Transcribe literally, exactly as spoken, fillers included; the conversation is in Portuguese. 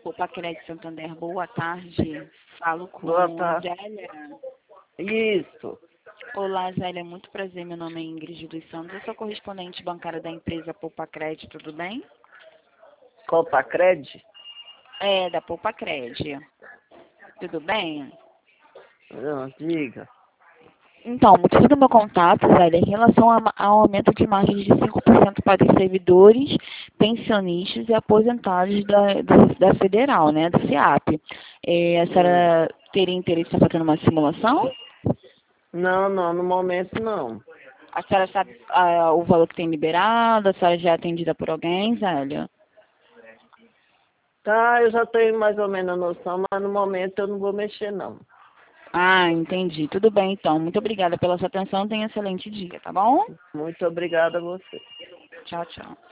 Poupa Crédito Santander, boa tarde. Falo com Boa tarde. Zélia. Isso. Olá, Zélia, muito prazer. Meu nome é Ingrid dos Santos. Eu sou correspondente bancária da empresa Poupa Crédito, tudo bem? Copa Cred? É, da Poupa Crédito. Tudo bem? Não, diga. Então, o motivo do meu contato, Zélia, é em relação a- ao aumento de margens de cinco por cento para os servidores, pensionistas e aposentados da, do- da Federal, né, do FIAP. É, a Hum. senhora teria interesse em fazer uma simulação? Não, não, no momento não. A senhora sabe ah, o valor que tem liberado? A senhora já é atendida por alguém, Zélia? Tá, eu já tenho mais ou menos a noção, mas no momento eu não vou mexer não. Ah, entendi. Tudo bem, então. Muito obrigada pela sua atenção. Tenha um excelente dia, tá bom? Muito obrigada a você. Tchau, tchau.